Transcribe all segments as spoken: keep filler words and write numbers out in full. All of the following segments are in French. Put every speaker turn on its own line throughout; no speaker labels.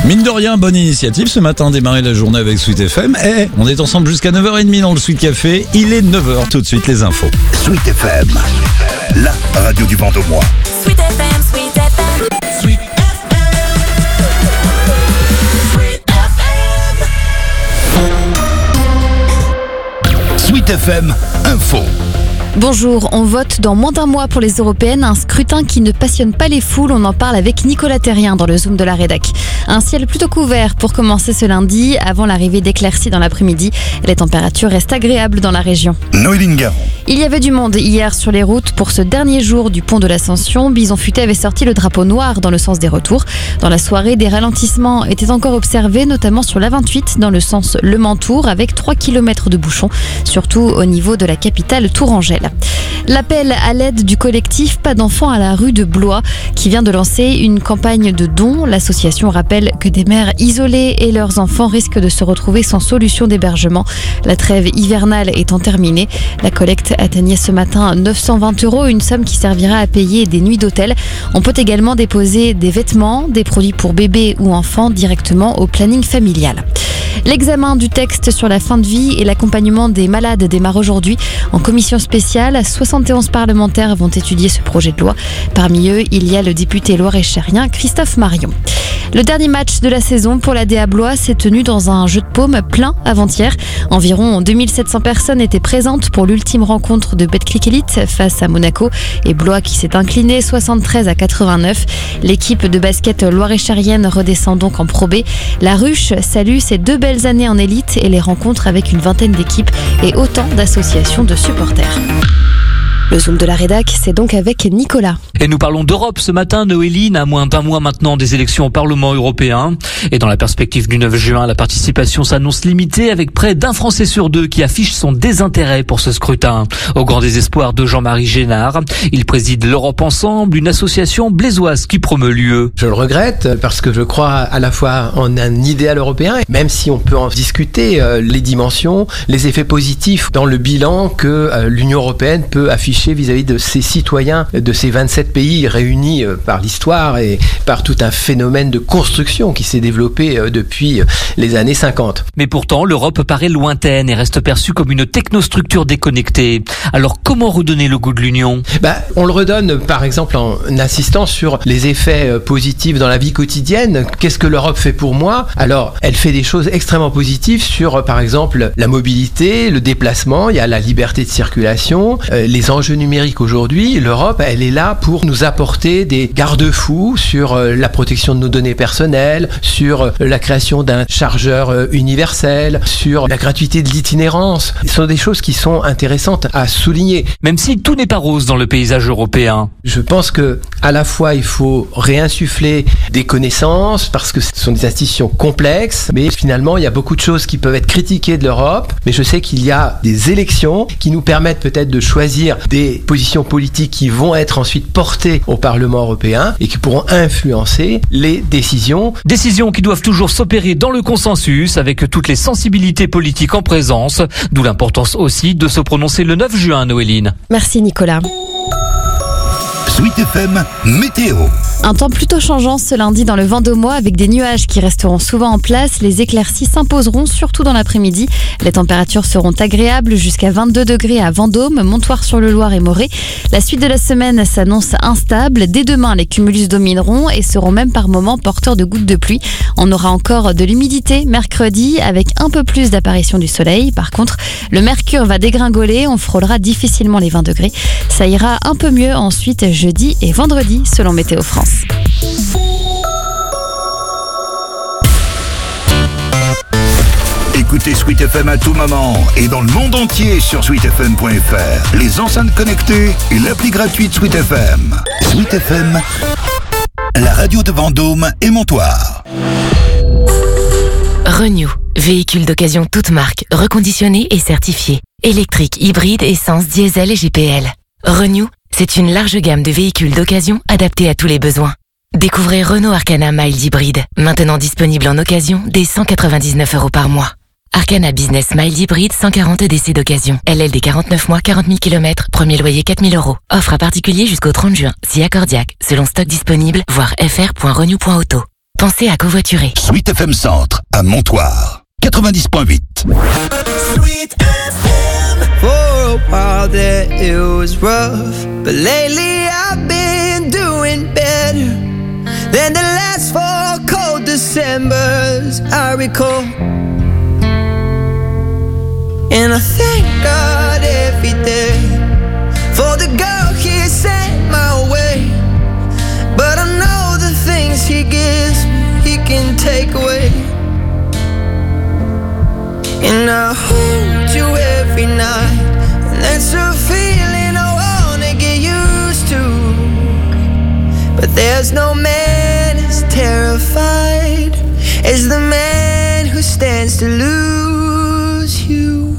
Mine de rien, bonne initiative ce matin, démarrer la journée avec Sweet F M. Et on est ensemble jusqu'à neuf heures trente dans le Sweet Café. Il est neuf heures, tout de suite les infos.
Sweet F M, la radio du Vendomois.
Sweet F M, Sweet F M, Sweet F M, Sweet F M.
Sweet F M, info.
Bonjour, on vote dans moins d'un mois pour les européennes, un scrutin qui ne passionne pas les foules, on en parle avec Nicolas Terrien dans le Zoom de la rédac. Un ciel plutôt couvert pour commencer ce lundi, avant l'arrivée d'éclaircies dans l'après-midi. Les températures restent agréables dans la région.
Noéline Garon.
Il y avait du monde hier sur les routes pour ce dernier jour du pont de l'Ascension. Bison Futé avait sorti le drapeau noir dans le sens des retours. Dans la soirée, des ralentissements étaient encore observés, notamment sur l'A vingt-huit dans le sens Le Mans-Tours, avec trois kilomètres de bouchons, surtout au niveau de la capitale Tourangelle. L'appel à l'aide du collectif Pas d'enfants à la rue de Blois qui vient de lancer une campagne de dons. L'association rappelle que des mères isolées et leurs enfants risquent de se retrouver sans solution d'hébergement. La trêve hivernale étant terminée, la collecte atteignait ce matin neuf cent vingt euros, une somme qui servira à payer des nuits d'hôtel. On peut également déposer des vêtements, des produits pour bébés ou enfants directement au planning familial. L'examen du texte sur la fin de vie et l'accompagnement des malades démarre aujourd'hui en commission spéciale. soixante et onze parlementaires vont étudier ce projet de loi. Parmi eux, il y a le député loir-et-cherien Christophe Marion. Le dernier match de la saison pour l'A D A Blois s'est tenu dans un jeu de paume plein avant-hier. Environ deux mille sept cents personnes étaient présentes pour l'ultime rencontre de Betclic Elite face à Monaco et Blois qui s'est incliné soixante-treize à quatre-vingt-neuf. L'équipe de basket loir-et-chérienne redescend donc en Pro B. La Ruche salue ses deux belles années en élite et les rencontres avec une vingtaine d'équipes et autant d'associations de supporters. Le Zoom de la rédac, c'est donc avec Nicolas.
Et nous parlons d'Europe ce matin, Noéline, à moins d'un mois maintenant des élections au Parlement européen. Et dans la perspective du neuf juin, la participation s'annonce limitée avec près d'un Français sur deux qui affiche son désintérêt pour ce scrutin. Au grand désespoir de Jean-Marie Génard, il préside l'Europe Ensemble, une association blésoise qui promeut l'U E.
Je le regrette parce que je crois à la fois en un idéal européen, même si on peut en discuter euh, les dimensions, les effets positifs dans le bilan que euh, l'Union européenne peut afficher vis-à-vis de ses citoyens, de ces vingt-sept pays réunis par l'histoire et par tout un phénomène de construction qui s'est développé depuis les années cinquante.
Mais pourtant, l'Europe paraît lointaine et reste perçue comme une technostructure déconnectée. Alors comment redonner le goût de l'Union ?
Bah, on le redonne par exemple en insistant sur les effets positifs dans la vie quotidienne. Qu'est-ce que l'Europe fait pour moi ? Alors, elle fait des choses extrêmement positives sur par exemple la mobilité, le déplacement, il y a la liberté de circulation, euh, les enjeux numérique aujourd'hui. L'Europe, elle est là pour nous apporter des garde-fous sur la protection de nos données personnelles, sur la création d'un chargeur universel, sur la gratuité de l'itinérance. Ce sont des choses qui sont intéressantes à souligner.
Même si tout n'est pas rose dans le paysage européen.
Je pense que à la fois il faut réinsuffler des connaissances parce que ce sont des institutions complexes, mais finalement il y a beaucoup de choses qui peuvent être critiquées de l'Europe. Mais je sais qu'il y a des élections qui nous permettent peut-être de choisir des des positions politiques qui vont être ensuite portées au Parlement européen et qui pourront influencer les décisions.
Décisions qui doivent toujours s'opérer dans le consensus avec toutes les sensibilités politiques en présence, d'où l'importance aussi de se prononcer le neuf juin, Noéline.
Merci Nicolas.
Sweet F M, météo.
Un temps plutôt changeant ce lundi dans le Vendomois avec des nuages qui resteront souvent en place. Les éclaircies s'imposeront surtout dans l'après-midi. Les températures seront agréables jusqu'à vingt-deux degrés à Vendôme, Montoire-sur-le-Loir et Morée. La suite de la semaine s'annonce instable. Dès demain, les cumulus domineront et seront même par moments porteurs de gouttes de pluie. On aura encore de l'humidité mercredi avec un peu plus d'apparition du soleil. Par contre, le mercure va dégringoler. On frôlera difficilement les vingt degrés. Ça ira un peu mieux ensuite jeudi et vendredi selon Météo France.
Écoutez Sweet F M à tout moment et dans le monde entier sur sweet f m point f r, les enceintes connectées et l'appli gratuite Sweet F M. Sweet F M, la radio de Vendôme et Montoire.
Renew, véhicule d'occasion toute marque, reconditionné et certifié. Électrique, hybride, essence, diesel et G P L. Renew, c'est une large gamme de véhicules d'occasion adaptés à tous les besoins. Découvrez Renault Arcana Mild Hybride, maintenant disponible en occasion dès cent quatre-vingt-dix-neuf euros par mois. Arcana Business Mild Hybride, cent quarante D C d'occasion. L L D quarante-neuf mois, quarante mille kilomètres, premier loyer quatre mille euros. Offre à particulier jusqu'au trente juin, si accordiaque, selon stock disponible, voir f r point renew point auto. pensez à covoiturer.
Sweet F M Centre, à Montoire. quatre-vingt-dix point huit.
Sweet F M.
For a while there it was rough, but lately I've been doing better than the last four cold Decembers I recall. And I thank God every day for the girl He sent my way. But I know the things He gives me, He can take away. And I hold you every night, and that's a feeling I wanna get used to. But there's no man as terrified as the man who stands to lose you.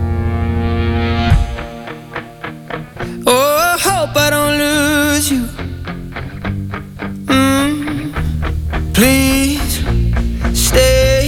Oh, I hope I don't lose you. Mm. Please stay.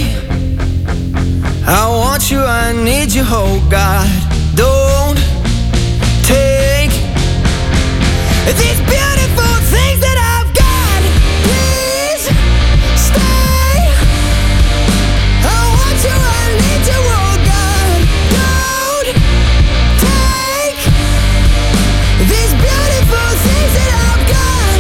I want you, I need you, oh God. Don't take these beautiful things that I've got. Please stay. I want you, I need you, oh God. Don't take these beautiful things that I've got.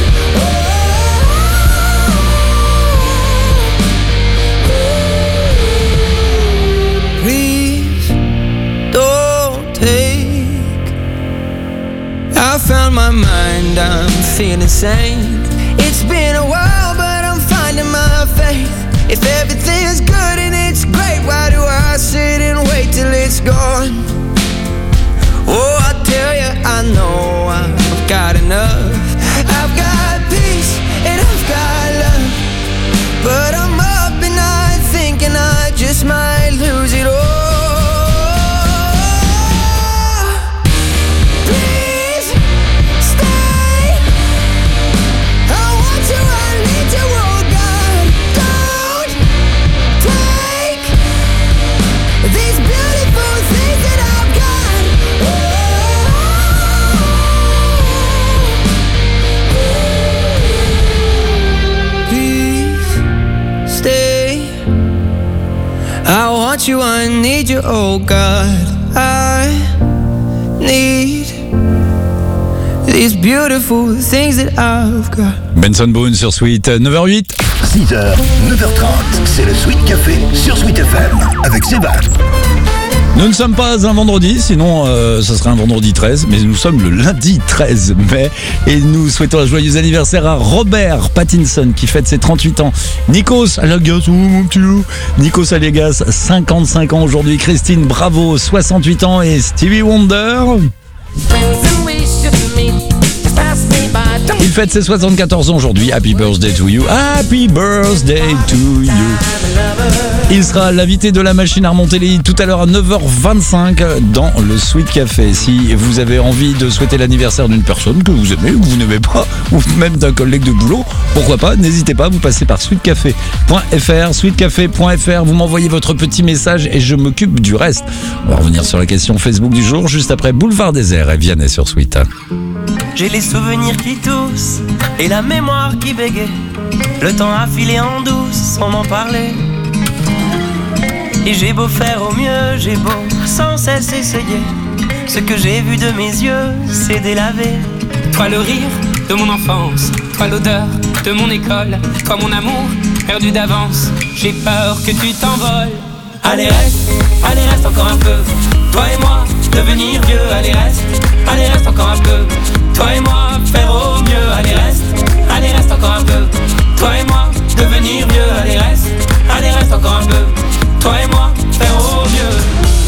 Oh, please don't take. I found my mind, I'm feeling sane. It's been a while, but I'm finding my faith. If everything's good and it's great, why do I sit and wait till it's gone? Oh, I tell you, I know I've got enough. I've got peace and I've got love, but I'm up and I'm thinking I just might lose it all. Please stay. I want you, I need you, oh God. Don't take these beautiful things that I've got. Please stay. I want you, I need you, oh God. I need these beautiful things that I've got.
Benson Boone sur Sweet, neuf heures huit.
six heures, neuf heures trente, c'est le Sweet Café sur Sweet F M avec Sébastien.
Nous ne sommes pas un vendredi, sinon euh, ce serait un vendredi treize, mais nous sommes le lundi treize mai et nous souhaitons un joyeux anniversaire à Robert Pattinson qui fête ses trente-huit ans. Nikos Aliagas, oh mon petit loup, Nikos Aliagas, cinquante-cinq ans aujourd'hui. Christine Bravo, soixante-huit ans et Stevie Wonder. Il fête ses soixante-quatorze ans aujourd'hui. Happy birthday to you. Happy birthday to you. Il sera l'invité de la machine à remonter les hits tout à l'heure à neuf heures vingt-cinq dans le Sweet Café. Si vous avez envie de souhaiter l'anniversaire d'une personne que vous aimez ou que vous n'aimez pas, ou même d'un collègue de boulot, pourquoi pas, n'hésitez pas, vous passez par sweetcafé point f r, sweetcafé point f r, vous m'envoyez votre petit message et je m'occupe du reste. On va revenir sur la question Facebook du jour, juste après Boulevard Désert et Vianney sur Sweet.
J'ai les souvenirs qui toussent et la mémoire qui bégaye. Le temps a filé en douce sans m'en parler. Et j'ai beau faire au mieux, j'ai beau sans cesse essayer. Ce que j'ai vu de mes yeux, c'est délavé.
Toi le rire de mon enfance, toi l'odeur de mon école, toi mon amour perdu d'avance. J'ai peur que tu t'envoles. Allez reste, allez reste encore un peu. Toi et moi, devenir vieux. Allez reste, allez reste encore un peu. Toi et moi, faire au mieux. Allez reste, allez reste encore un peu. Toi et moi, devenir vieux. Allez reste, allez reste encore un peu. Toi et moi, faire au mieux.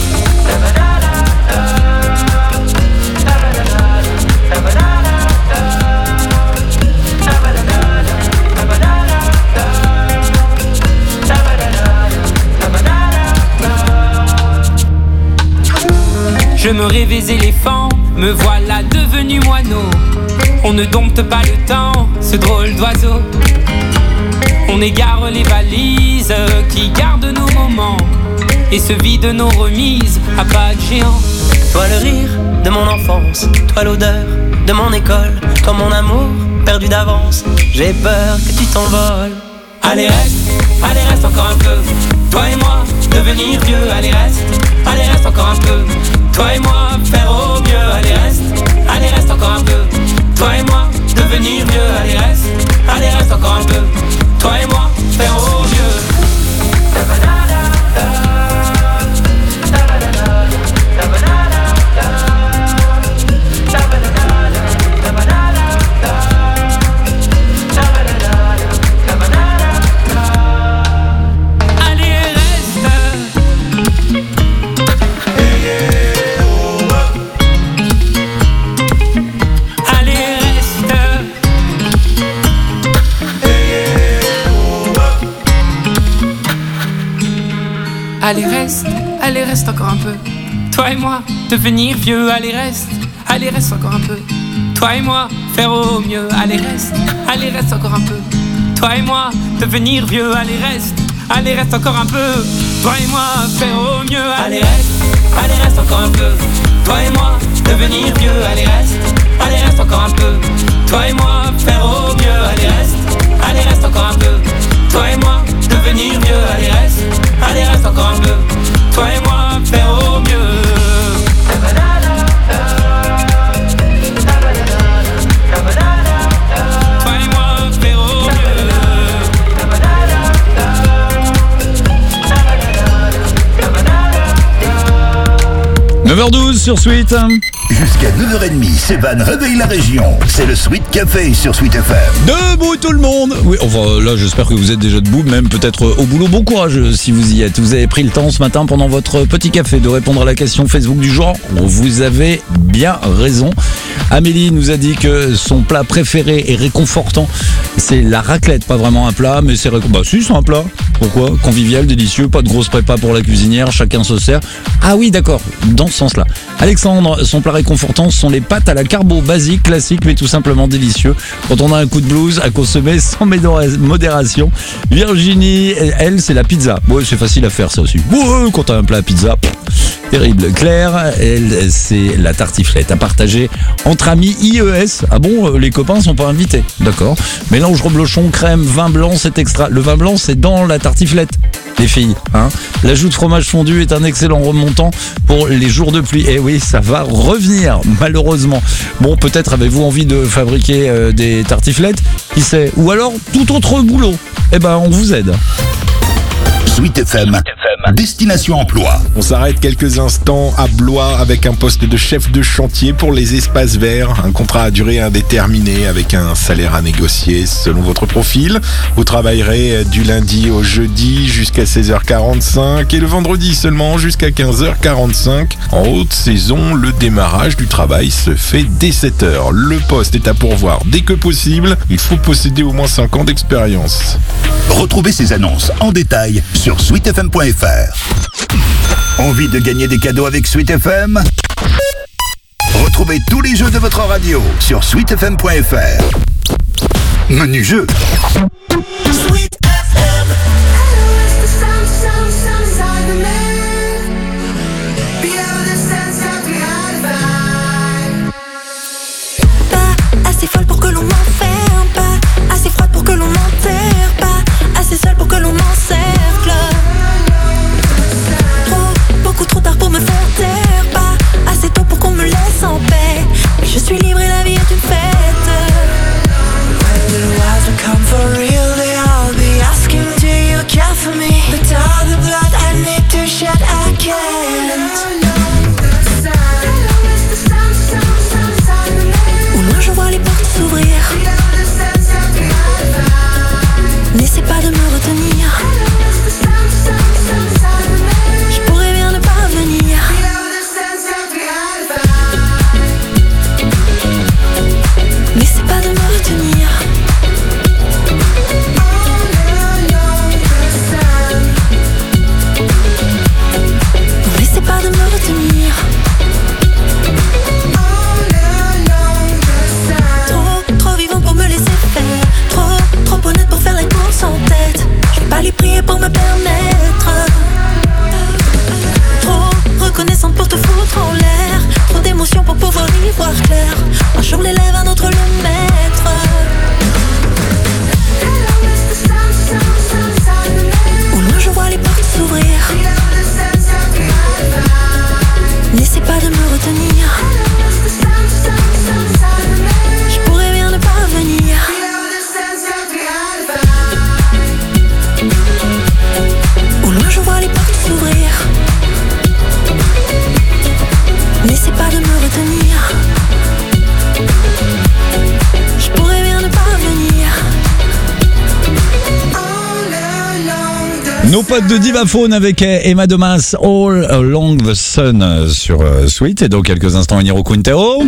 Je me rêvais éléphant, me voilà devenu moineau. On ne dompte pas le temps, ce drôle d'oiseau. On égare les valises qui gardent nos moments et se vident nos remises à pas de géant.
Toi le rire de mon enfance, toi l'odeur de mon école, toi mon amour perdu d'avance. J'ai peur que tu t'envoles.
Allez reste, allez reste encore un peu. Toi et moi, devenir vieux. Allez reste, allez reste encore un peu. Toi et moi, faire au mieux. Allez reste, allez reste encore un peu. Toi et moi, devenir vieux. Allez reste, allez reste encore un peu. Toi et moi, faire au mieux. Allez reste, allez reste encore un peu. Toi et moi, devenir vieux. Allez reste, allez reste encore un peu. Toi et moi, faire au mieux. Allez reste, allez reste encore un peu. Toi et moi, devenir vieux. Allez reste, allez reste encore un peu. Toi et moi, faire au mieux. Allez reste, allez reste encore un peu. Toi et moi, devenir vieux. Allez reste, allez reste encore un peu. Toi et moi, faire au mieux. Allez reste, allez reste encore un peu. Toi et moi, devenir vieux. Allez reste, allez reste encore un peu. Toi et moi, faire au mieux. Toi et moi, faire au mieux.
neuf heures douze sur Sweet.
Jusqu'à neuf heures trente, Sévan réveille la région. C'est le Sweet Café sur Sweet F M.
Debout tout le monde. Oui, enfin là j'espère que vous êtes déjà debout, même peut-être au boulot. Bon courage si vous y êtes. Vous avez pris le temps ce matin pendant votre petit café de répondre à la question Facebook du jour. Vous avez bien raison. Amélie nous a dit que son plat préféré et réconfortant, c'est la raclette. Pas vraiment un plat, mais c'est réconfortant. Bah si, c'est un plat. Pourquoi ? Convivial, délicieux, pas de grosse prépa pour la cuisinière, chacun se sert. Ah oui, d'accord, dans ce sens-là. Alexandre, son plat réconfortant, ce sont les pâtes à la carbo basique, classique, mais tout simplement délicieux. Quand on a un coup de blues, à consommer sans modération. Virginie, elle, c'est la pizza. Ouais, c'est facile à faire ça aussi. Ouais, quand t'as un plat à pizza, pff, terrible. Claire, elle, c'est la tartiflette à partager entre amis I E S. Ah bon, les copains sont pas invités. D'accord. Mélange reblochon, crème, vin blanc, c'est extra. Le vin blanc, c'est dans la tartiflette, les filles. Hein. L'ajout de fromage fondu est un excellent remontant pour les jours de pluie. Eh oui, ça va revenir, malheureusement. Bon, peut-être avez-vous envie de fabriquer euh, des tartiflettes, qui sait. Ou alors, tout autre boulot. Eh ben, on vous aide.
Sweet F M, Destination Emploi.
On s'arrête quelques instants à Blois avec un poste de chef de chantier pour les espaces verts. Un contrat à durée indéterminée avec un salaire à négocier selon votre profil. Vous travaillerez du lundi au jeudi jusqu'à seize heures quarante-cinq et le vendredi seulement jusqu'à quinze heures quarante-cinq. En haute saison, le démarrage du travail se fait dès sept heures. Le poste est à pourvoir dès que possible. Il faut posséder au moins cinq ans d'expérience.
Retrouvez ces annonces en détail sur sweet f m point f r. Envie de gagner des cadeaux avec Sweet F M ? Retrouvez tous les jeux de votre radio sur sweet f m point f r. Menu jeu.
Sweet F M.
Pas assez folle pour que l'on m'enferme, pas assez froide pour que l'on m'enterre, pas assez seule pour que l'on m'encercle. Trop, beaucoup trop tard pour me faire taire, pas assez tôt pour qu'on me laisse en paix. Mais je suis libre et la vie est une fête.
When the lights will come for real, they all be
Nos potes de Divaphone avec Emma Domas, All Along the Sun sur euh, Sweet. Et dans quelques instants, Eniro Quintero.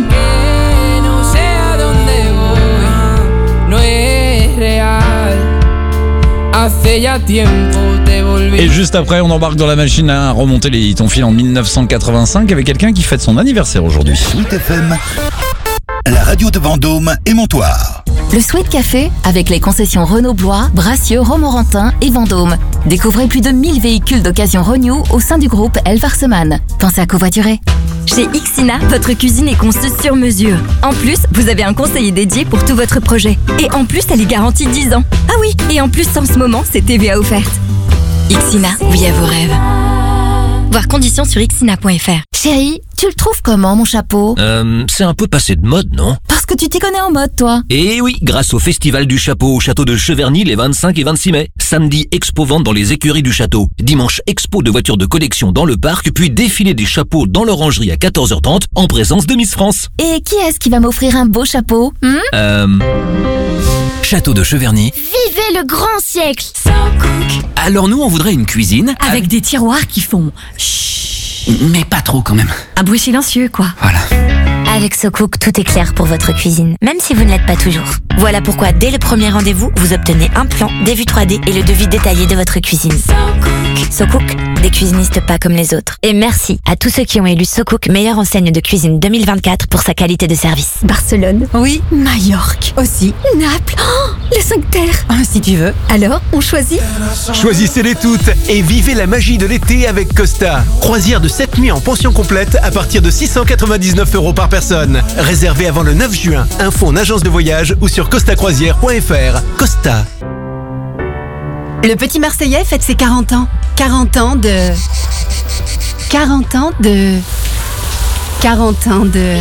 Et juste après, on embarque dans la machine à remonter les hits. On file en dix-neuf cent quatre-vingt-cinq avec quelqu'un qui fête son anniversaire aujourd'hui.
Sweet F M, la radio de Vendôme et Montoire.
Le Sweet Café avec les concessions Renault Blois, Bracieux, Romorantin et Vendôme. Découvrez plus de mille véhicules d'occasion Renew au sein du groupe Elfarseman. Pensez à covoiturer.
Chez Ixina, votre cuisine est conçue sur mesure. En plus, vous avez un conseiller dédié pour tout votre projet. Et en plus, elle est garantie dix ans. Ah oui, et en plus, en ce moment, c'est T V A offerte. Ixina, oui à vos rêves. Voir conditions sur ixina point f r.
Chérie, tu le trouves comment mon chapeau ?
Euh, c'est un peu passé de mode, non ?
Parce que tu t'y connais en mode, toi.
Et oui, grâce au Festival du Chapeau au château de Cheverny les vingt-cinq et vingt-six mai. Samedi, expo-vente dans les écuries du château. Dimanche, expo de voitures de collection dans le parc, puis défilé des chapeaux dans l'orangerie à quatorze heures trente en présence de Miss France.
Et qui est-ce qui va m'offrir un beau chapeau hmm
Euh... Château de Cheverny.
Vivez le grand siècle.
Alors nous, on voudrait une cuisine.
Avec des tiroirs qui font chut.
Mais pas trop quand même.
Un bruit silencieux, quoi.
Voilà.
Avec SoCook, tout est clair pour votre cuisine, même si vous ne l'êtes pas toujours. Voilà pourquoi, dès le premier rendez-vous, vous obtenez un plan, des vues trois D et le devis détaillé de votre cuisine. SoCook, des cuisinistes pas comme les autres. Et merci à tous ceux qui ont élu SoCook meilleure enseigne de cuisine deux mille vingt-quatre pour sa qualité de service.
Barcelone.
Oui.
Majorque.
Aussi.
Naples. Oh, les cinq terres.
Ah, si tu veux.
Alors, on choisit ?
Choisissez-les toutes et vivez la magie de l'été avec Costa. Croisière de sept nuits en pension complète à partir de six cent quatre-vingt-dix-neuf euros par personne. Réservé avant le neuf juin. Info en agence de voyage ou sur costa croisière point f r. Costa.
Le petit Marseillais fête ses quarante ans. quarante ans de... quarante ans de... quarante ans de...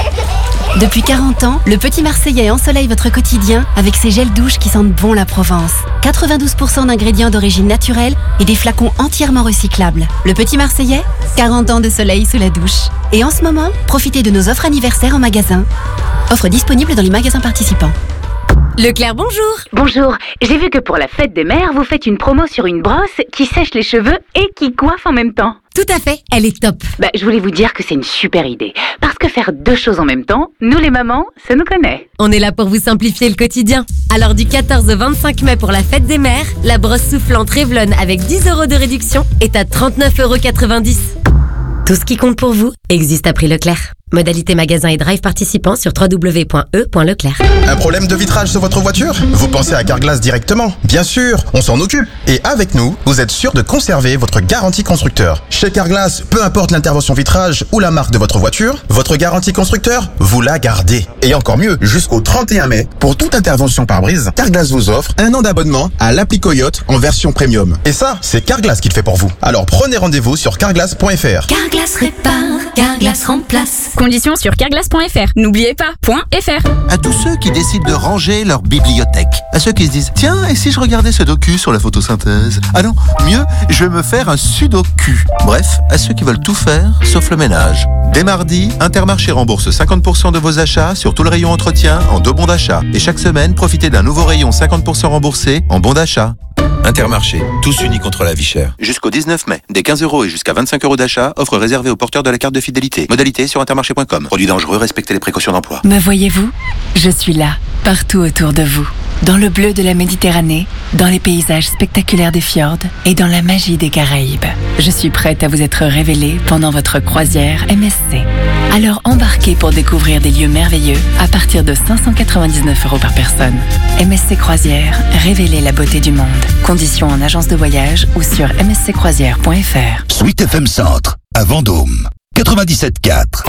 Depuis quarante ans, le petit Marseillais ensoleille votre quotidien avec ses gels douches qui sentent bon la Provence. quatre-vingt-douze pour cent d'ingrédients d'origine naturelle et des flacons entièrement recyclables. Le petit Marseillais, quarante ans de soleil sous la douche. Et en ce moment, profitez de nos offres anniversaires en magasin. Offres disponibles dans les magasins participants.
Leclerc, bonjour.
Bonjour, j'ai vu que pour la fête des mères, vous faites une promo sur une brosse qui sèche les cheveux et qui coiffe en même temps.
Tout à fait, elle est top.
Bah, je voulais vous dire que c'est une super idée. Parce que faire deux choses en même temps, nous les mamans, ça nous connaît.
On est là pour vous simplifier le quotidien. Alors du quatorze au vingt-cinq mai pour la fête des mères, la brosse soufflante Revlon avec dix euros de réduction est à trente-neuf euros quatre-vingt-dix. Tout ce qui compte pour vous existe à prix Leclerc. Modalité magasin et drive participants sur w w w point e point leclerc.
Un problème de vitrage sur votre voiture ? Vous pensez à Carglass directement ? Bien sûr, on s'en occupe. Et avec nous, vous êtes sûr de conserver votre garantie constructeur. Chez Carglass, peu importe l'intervention vitrage ou la marque de votre voiture, votre garantie constructeur, vous la gardez. Et encore mieux, jusqu'au trente et un mai, pour toute intervention pare-brise, Carglass vous offre un an d'abonnement à l'appli Coyote en version premium. Et ça, c'est Carglass qui le fait pour vous. Alors prenez rendez-vous sur carglass point f r.
Carglass répare, Carglass remplace. Conditions sur carglass point f r. N'oubliez pas, .fr.
À tous ceux qui décident de ranger leur bibliothèque. À ceux qui se disent, tiens, et si je regardais ce docu sur la photosynthèse ? Ah non, mieux, je vais me faire un sudoku. Bref, à ceux qui veulent tout faire, sauf le ménage. Dès mardi, Intermarché rembourse cinquante pour cent de vos achats sur tout le rayon entretien en deux bons d'achat. Et chaque semaine, profitez d'un nouveau rayon cinquante pour cent remboursé en bons d'achat. Intermarché, tous unis contre la vie chère. Jusqu'au dix-neuf mai, des quinze euros et jusqu'à vingt-cinq euros d'achat, offre réservée aux porteurs de la carte de fidélité. Modalité sur intermarché point com. Produit dangereux, respectez les précautions d'emploi.
Me voyez-vous ? Je suis là, partout autour de vous. Dans le bleu de la Méditerranée, dans les paysages spectaculaires des fjords et dans la magie des Caraïbes. Je suis prête à vous être révélée pendant votre croisière M S C. Alors embarquez pour découvrir des lieux merveilleux à partir de cinq cent quatre-vingt-dix-neuf euros par personne. M S C Croisière, révélez la beauté du monde. Conditions en agence de voyage ou sur m s c croisière point f r.
Sweet F M Centre, à Vendôme, quatre-vingt-dix-sept quatre.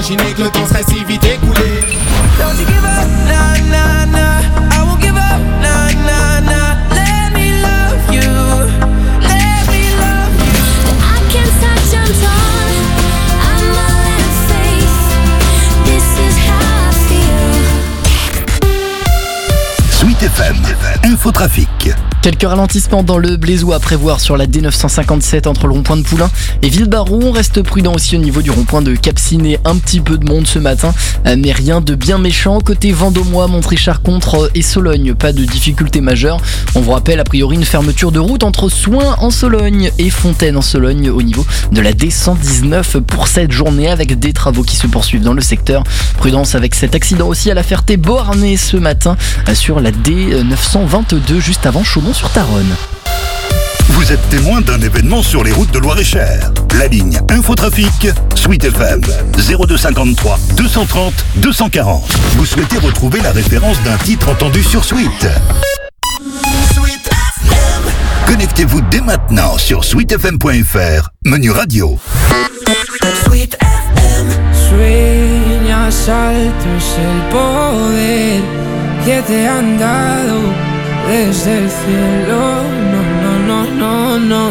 imaginer que le temps serait si vite écoulé.
Don't you give up, nah, nah, nah. I won't give up, nah, nah, nah. Let me love you, let me love you.
I can't touch, I'm torn. I'm all out of faith. This is how I feel.
Sweet F M, Infotrafic.
Quelques ralentissements dans le Blaisois à prévoir sur la D neuf cent cinquante-sept entre le rond-point de Poulain et Villebaron. On reste prudent aussi au niveau du rond-point de Cap-Ciné. Un petit peu de monde ce matin, mais rien de bien méchant. Côté Vendômois, Montrichard-Contre et Sologne, pas de difficultés majeures. On vous rappelle a priori une fermeture de route entre Soins en Sologne et Fontaine en Sologne au niveau de la D cent dix-neuf pour cette journée avec des travaux qui se poursuivent dans le secteur. Prudence avec cet accident aussi à la Ferté-Beauharnais ce matin sur la D neuf cent vingt-deux juste avant Chaumont sur Taronne.
Vous êtes témoin d'un événement sur les routes de Loir-et-Cher. La ligne Infotrafic, Sweet F M, zéro deux cinquante-trois deux cent trente deux cent quarante. Vous souhaitez retrouver la référence d'un titre entendu sur Sweet. Sweet F M. Connectez-vous dès maintenant sur sweet f m point f r, menu radio.
Sweet F M. Sueñas alto es el poder que te han dado desde el cielo. No, no, no, no, no.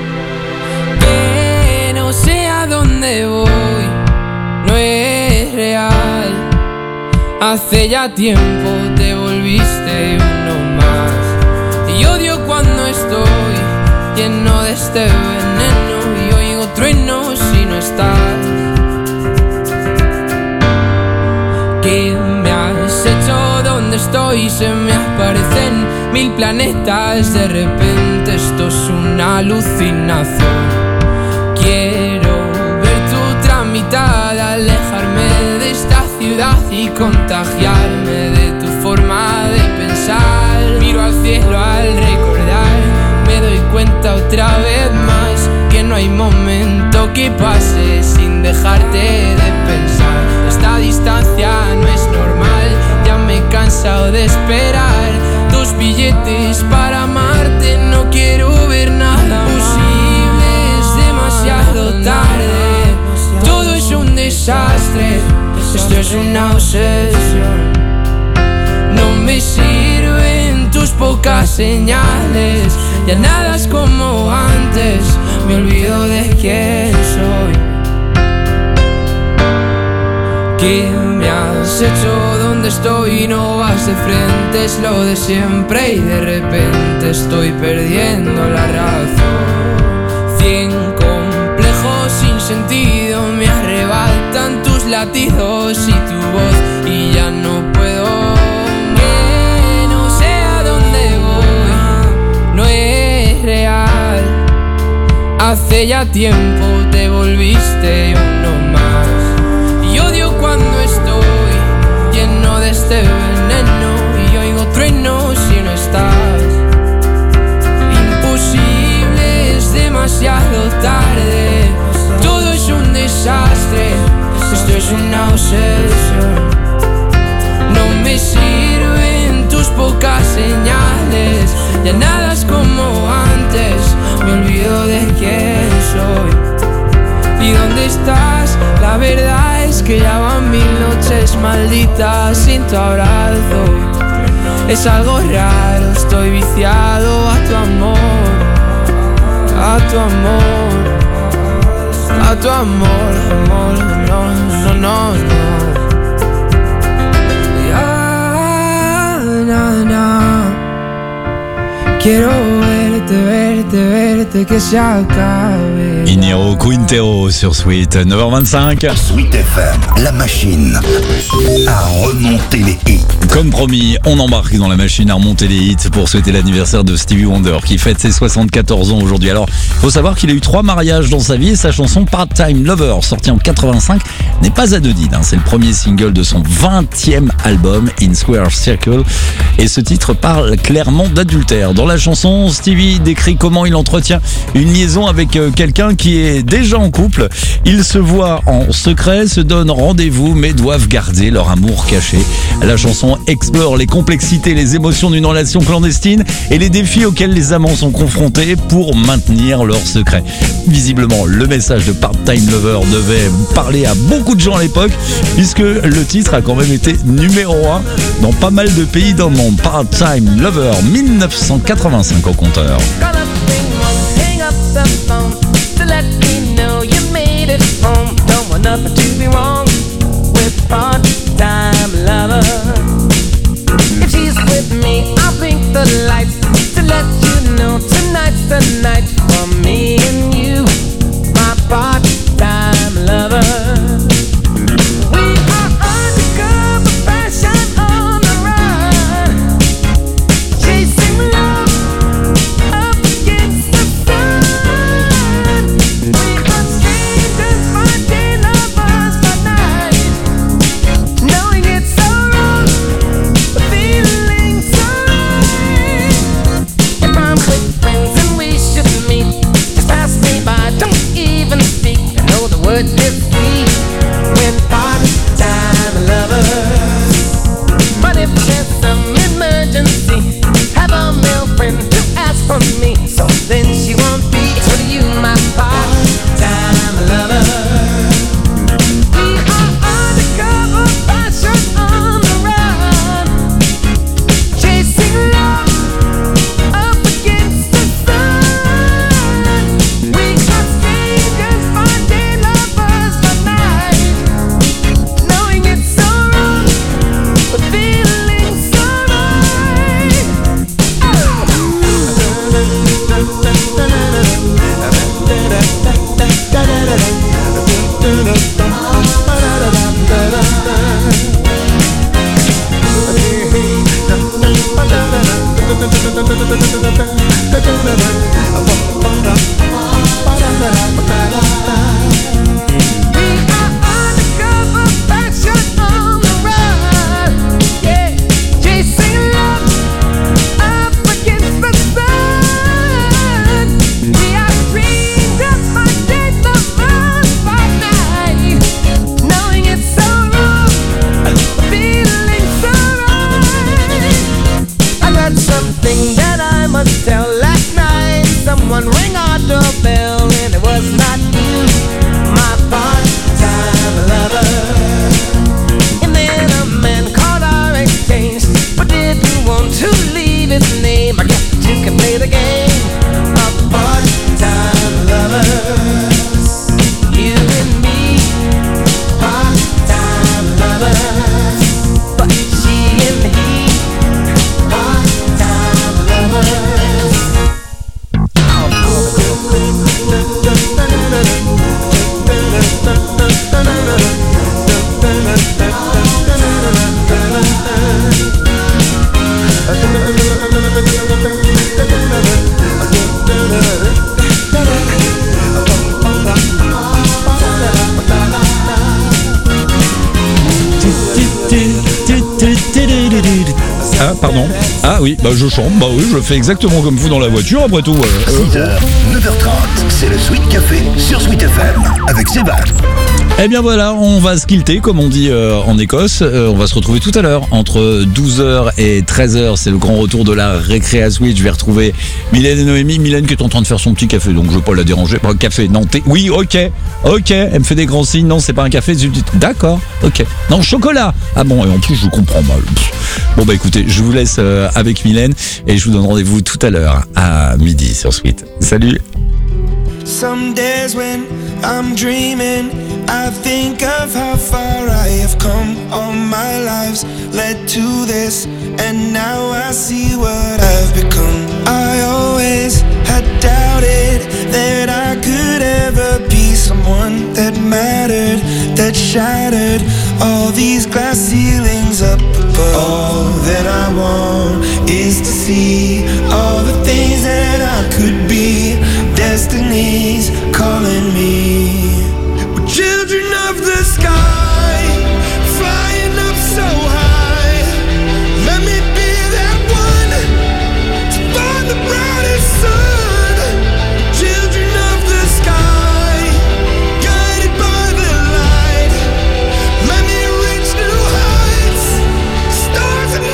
Que no sé a dónde voy, no es real. Hace ya tiempo te volviste uno más. Y odio cuando estoy lleno de este veneno y oigo truenos si no estás. ¿Qué me has hecho? ¿Dónde estoy? Se me aparecen mil planetas. De repente esto es una alucinación. Quiero ver tu tramitada, alejarme de esta ciudad y contagiarme de tu forma de pensar. Miro al cielo al recordar, me doy cuenta otra vez más que no hay momento que pase sin dejarte de pensar. Esta distancia no es normal, ya me he cansado de esperar. Dos billetes para amarte, no quiero ver nada posible, es demasiado tarde. Todo es un desastre, esto es una obsesión. No me sirven tus pocas señales, ya nada es como antes, me olvido de quién soy. ¿Qué me has hecho? ¿Dónde estoy? No vas de frente, es lo de siempre y de repente estoy perdiendo la razón. Cien complejos sin sentido me arrebatan tus latidos y tu voz y ya no puedo. Que no sé a dónde voy, no es real. Hace ya tiempo te volviste uno más. Y odio cuando estoy lleno de este veneno y oigo truenos si no estás. Imposible, es demasiado tarde. Todo es un desastre, esto es una obsesión. No me sirven tus pocas señales, ya nada es como antes, me olvido de quién soy. ¿Y dónde estás? La verdad es que ya van mil noches malditas sin tu abrazo. Es algo raro, estoy viciado a tu amor, a tu amor, a tu amor, amor, no, no, no, no. Ya, na, na. Quiero verte, verte, verte, que se acabe.
Iniero Quintero sur Sweet, neuf heures vingt-cinq.
Sweet F M, la machine à remonter les hits.
Comme promis, on embarque dans la machine à remonter les hits pour souhaiter l'anniversaire de Stevie Wonder qui fête ses soixante-quatorze ans aujourd'hui. Alors, il faut savoir qu'il a eu trois mariages dans sa vie et sa chanson Part-Time Lover, sortie en quatre-vingt-cinq, n'est pas anodine. Hein. C'est le premier single de son vingtième album, In Square Circle. Et ce titre parle clairement d'adultère. Dans la chanson, Stevie décrit comment il entretient une liaison avec quelqu'un qui est déjà en couple. Ils se voient en secret, se donnent rendez-vous, mais doivent garder leur amour caché. La chanson explore les complexités, les émotions d'une relation clandestine et les défis auxquels les amants sont confrontés pour maintenir leur secret. Visiblement, le message de Part-Time Lover devait parler à beaucoup de gens à l'époque, puisque le titre a quand même été numéro un dans pas mal de pays dans le monde. Part-Time Lover, dix-neuf cent quatre-vingt-cinq au compteur.
Hang up the phone to let me know you made it home. Don't want nothing to be wrong with part-time lover. If she's with me, I'll blink the lights to let you know tonight's the night for me and you, my part-time lover. We are undercover fashion on the run, chasing love up against the sun. We are strangers by day, lovers by night, knowing it's so wrong, but feeling so right. If I'm with friends and we should meet, just pass me by, don't even speak. I know the word is sweet when part-time lovers. But if there's some emergency, have a male friend to ask for me, so then she won't be to you, my part-time lover. We are undercover fashion on the run, chasing love up against the sun. We are strangers by day, lovers by night, knowing it's so wrong, but feeling so right. Something that I must tell. Last night someone rang our doorbell and it was not you, my part-time lover. And then a man called our exchange but didn't want to leave his name. I guess you can play the game of part-time lovers. You and me, part-time lovers. But she and he, part-time lovers.
Ah, pardon. Ah oui, bah je chante. Bah oui, je le fais exactement comme vous dans la voiture, après tout. Euh,
six heures, neuf heures trente, c'est le Sweet Café sur Sweet F M avec Sébastien.
Eh bien voilà, on va se quilter comme on dit euh, en Écosse. Euh, on va se retrouver tout à l'heure entre douze heures et treize heures. C'est le grand retour de la récré à Switch. Je vais retrouver Mylène et Noémie. Mylène qui est en train de faire son petit café, donc je vais pas la déranger. Pas un café, non, thé. Oui, ok, ok. Elle me fait des grands signes. Non, c'est pas un café. D'accord, ok. Non, chocolat. Ah bon, et en plus je comprends mal. Bon bah écoutez, je vous laisse euh, avec Mylène et je vous donne rendez-vous tout à l'heure à midi sur Sweet. Salut.
Some days when I'm dreaming, I think of how far I have come. All my lives led to this, and now I see what I've become. I always had doubted that I could ever be someone that mattered, that shattered all these glass ceilings up above. All that I want is to see all the things that I could be. Destiny's calling me. We're children of the sky, flying up so high. Let me be that one to find the brightest sun. Children of the sky, guided by the light. Let me reach new heights, stars in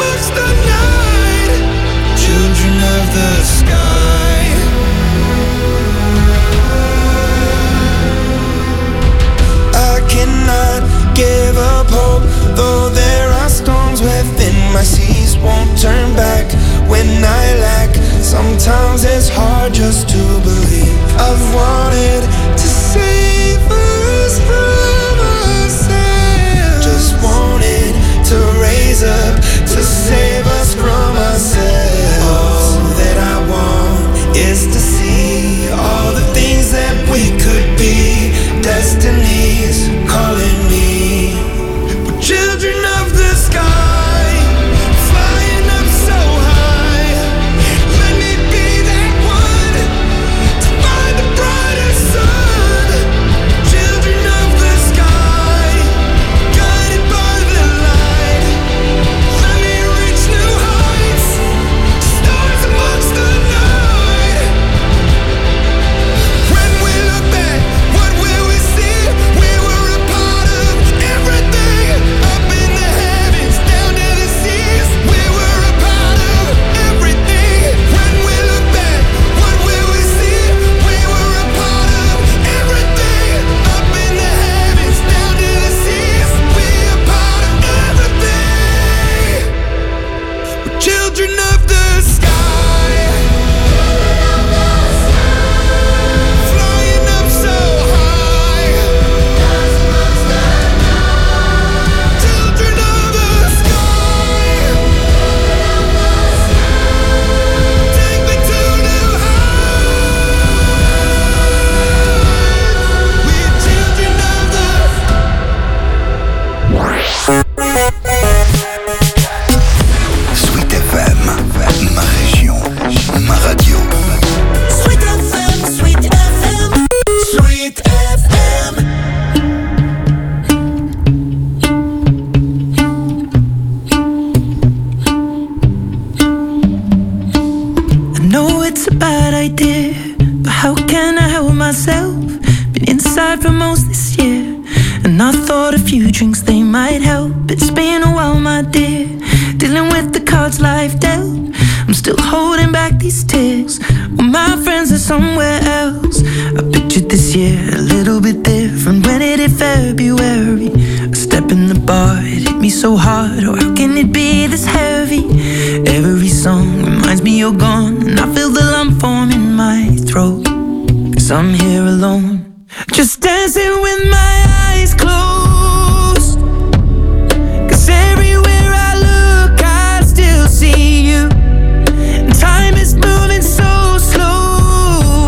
aside for most this year. And I thought a few drinks, they might help. It's been a while, my dear, dealing with the cards life dealt. I'm still holding back these tears while my friends are somewhere else. I pictured this year a little bit different when it hit February. A step in the bar, it hit me so hard. Oh, how can it be this heavy? Every song reminds me you're gone, and I feel the lump form in my throat. Cause I'm here alone, just dancing with my eyes closed. Cause everywhere I look, I still see you. And time is moving so slow,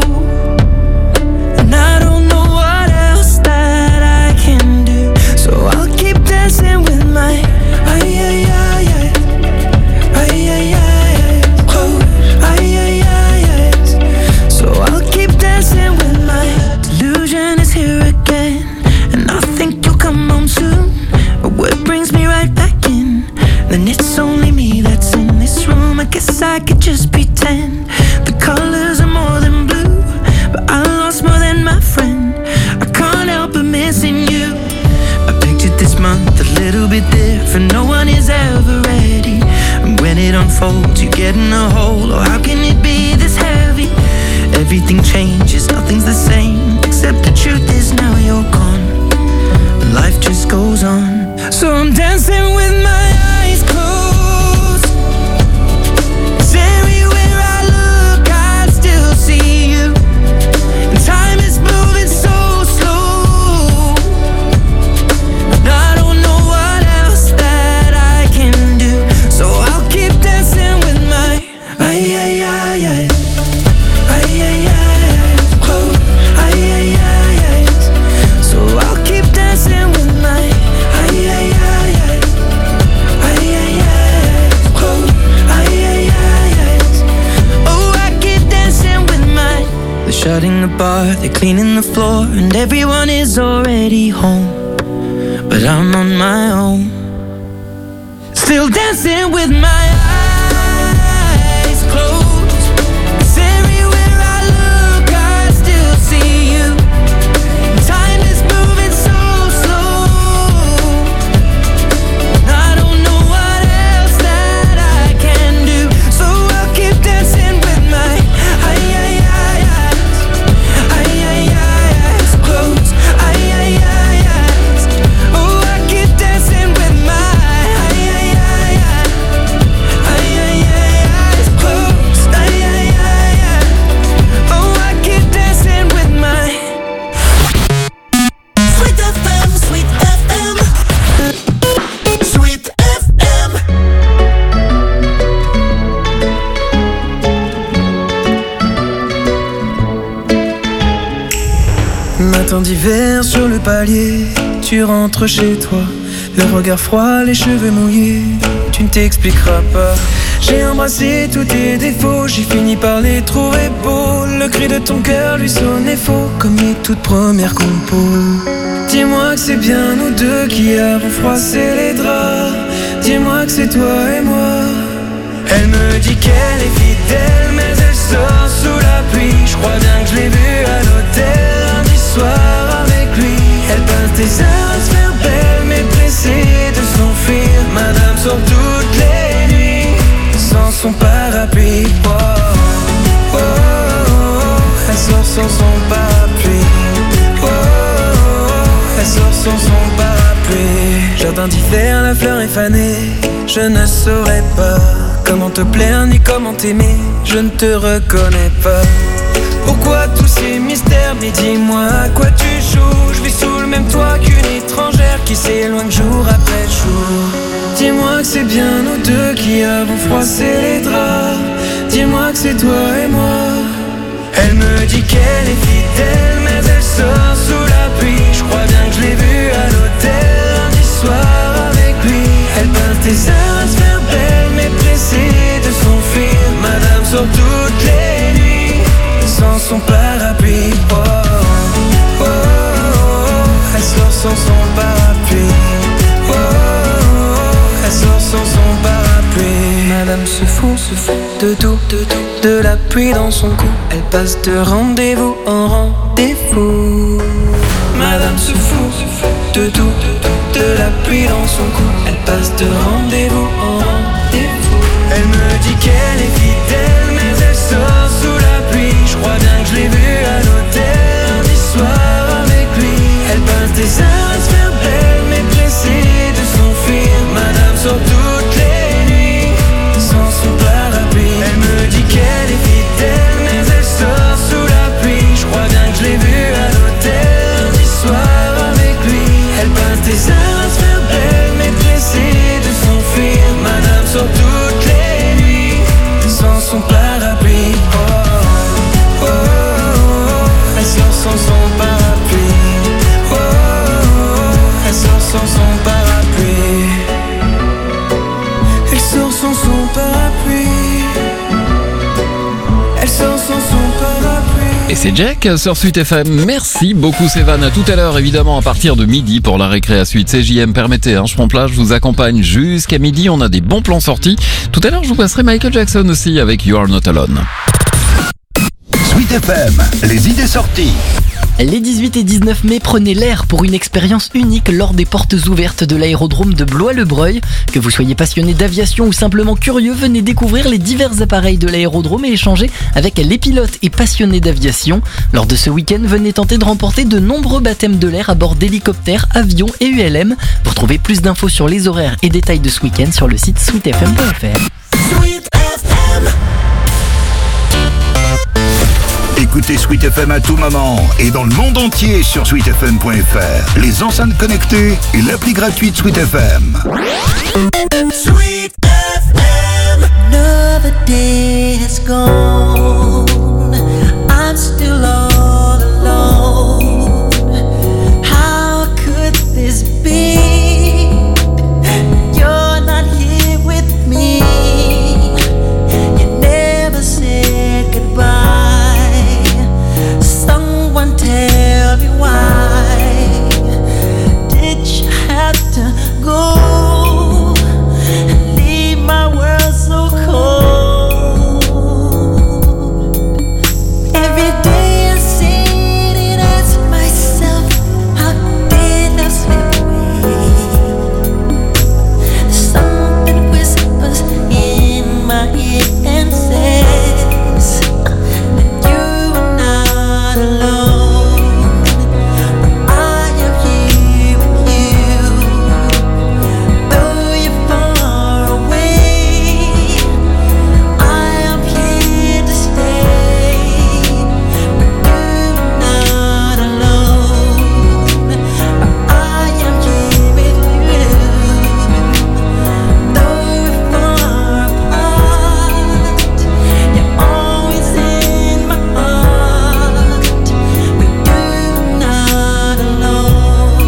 and I don't know what else that I can do. So I'll keep dancing with my ay ay ay ay ay ay ay close ay ay ay ay. So I'll keep dancing with my delusion is here again, and I think you'll come home soon. But what brings me right back in? Then it's only me that's in this room. I guess I could just pretend the colors are more than blue, but I lost more than my friend. I can't help but missing you. I pictured this month a little bit different. No one is ever ready, and when it unfolds, you get in a hole. Oh, how can it be this heavy? Everything changes, nothing's the same, except the truth is now you're gone, and life just goes on. So I'm dancing with my eyes closed. 'Cause everywhere I look, I still see you. And time is moving so slow, and I don't know what else that I can do. So I'll keep dancing with my ay ay ay ay ay ay ay close ay ay ay ay. So I'll keep dancing with my ay ay ay ay ay ay ay close ay ay ay ay. Oh, I keep dancing with my. They're shutting the bar, they're cleaning the floor, and everyone is already home, but I'm on my own, still dancing with my eyes closed. 'Cause everywhere I look, I still see you. Time is moving so slow, and I don't know what else that I can do. So I'll keep dancing with my ay ay ay eyes, ay ay ay eyes closed, ay ay ay eyes. Oh, I keep dancing with my ay ay ay ay ay ay ay eyes closed, ay ay ay ay. Oh, I keep dancing with my.
Sweet F M, Sweet F M, Sweet F M.
Matin d'hiver sur le palier, tu rentres chez toi, le regard froid, les cheveux mouillés, tu ne t'expliqueras pas. J'ai embrassé tous tes défauts, j'ai fini par les trouver beaux. Le cri de ton cœur lui sonnait faux, comme les toutes premières compos. Dis-moi que c'est bien nous deux qui avons froissé les draps. Dis-moi que c'est toi et moi. Elle me dit qu'elle est fidèle, mais elle sort sous la pluie. Je crois bien que je l'ai vue à l'hôtel lundi soir avec lui. Elle passe des heures à se faire belle, mais pressée de s'enfuir. Madame sort toutes les nuits sans son parapluie. Oh, oh, oh, oh. Elle sort sans son parapluie. Oh, oh, oh. Elle sort sans son parapluie. Jardin d'hiver, la fleur est fanée. Je ne saurais pas comment te plaire ni comment t'aimer. Je ne te reconnais pas. Pourquoi tous ces mystères? Mais dis-moi à quoi tu joues. Je vis sous le même toit qu'une étrangère qui s'éloigne jour après jour. Dis-moi que c'est bien nous deux qui avons froissé les draps. Dis-moi que c'est toi et moi. Elle me dit qu'elle est fidèle, mais elle sort sous la pluie. Je crois bien que je l'ai vue à l'hôtel lundi soir avec lui. Elle passe des heures à se faire belle, mais pressée de s'enfuir. Madame sort toutes les nuits sans son parapluie. Oh, oh, oh, oh. Elle sort sans son parapluie. Oh, oh, oh. Elle sort sans son parapluie. Madame se fout, se fout de tout, de tout, de la pluie dans son cou. Elle passe de rendez-vous en rendez-vous. Madame se fout de tout, de la pluie dans son cou. Elle passe de rendez-vous en rendez-vous. Elle me dit qu'elle est fidèle, mais elle sort sous la pluie. Je crois bien que je l'ai vue à l'hôtel lundi soir avec lui. Elle passe des heures à se faire belle, mais pressée de s'enfuir. Madame sort toutes les nuits sans son parapluie. Elle me dit qu'elle est fidèle, mais elle sort sous la pluie. Je crois bien que je l'ai vue à l'hôtel lundi soir avec lui. Elle passe des heures à se faire belle, mais pressée de s'enfuir. Madame sort toutes les nuits sans son parapluie. Oh, oh, oh, oh. Elle sort sans son parapluie. Oh, oh, oh. Elle sort sans son parapluie. Elle sort sans son parapluie. Elle sort sans son parapluie.
Et c'est Jack sur Suite F M. Merci beaucoup Sévan. À tout à l'heure évidemment à partir de midi pour la récré à Suite. C J M, permettez, hein, je prends place, je vous accompagne jusqu'à midi. On a des bons plans sortis. Tout à l'heure je vous passerai Michael Jackson aussi avec You Are Not Alone.
Suite F M, les idées sorties.
Les dix-huit et dix-neuf mai, prenez l'air pour une expérience unique lors des portes ouvertes de l'aérodrome de Blois-le-Breuil. Que vous soyez passionné d'aviation ou simplement curieux, venez découvrir les divers appareils de l'aérodrome et échanger avec les pilotes et passionnés d'aviation. Lors de ce week-end, venez tenter de remporter de nombreux baptêmes de l'air à bord d'hélicoptères, avions et U L M. Vous retrouvez plus d'infos sur les horaires et détails de ce week-end sur le site sweet f m point f r.
Sweet F M.
Écoutez Suite F M à tout moment et dans le monde entier sur sweet f m point f r. Les enceintes connectées et l'appli gratuite Suite F M.
Sweet F M.
Another day has gone. I'm still all alone. How could this be? You're not here with me. You never said goodbye. Someone tell me why did you have to go and leave my world so cold? Every day I sit and ask myself, how did I slip away? Something whispers in my ear and says that you are not alone. I am here with you, though you're far away. I am here to stay, but you're not alone. I am here with you, though we're far apart. You're always in my heart, but you're not alone.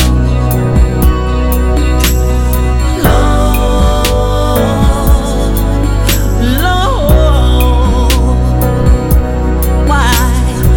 Lord, Lord, why,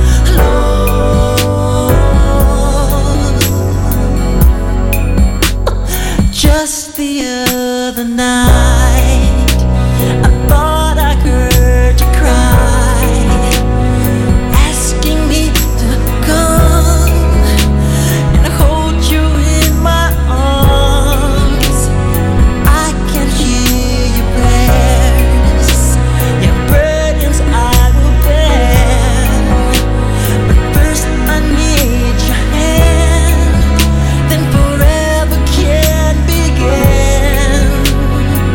Lord? Just the other night, I thought I heard you cry, asking me to come and hold you in my arms. I can hear your prayers, your burdens I will bear. But first I need your hand, then forever can begin.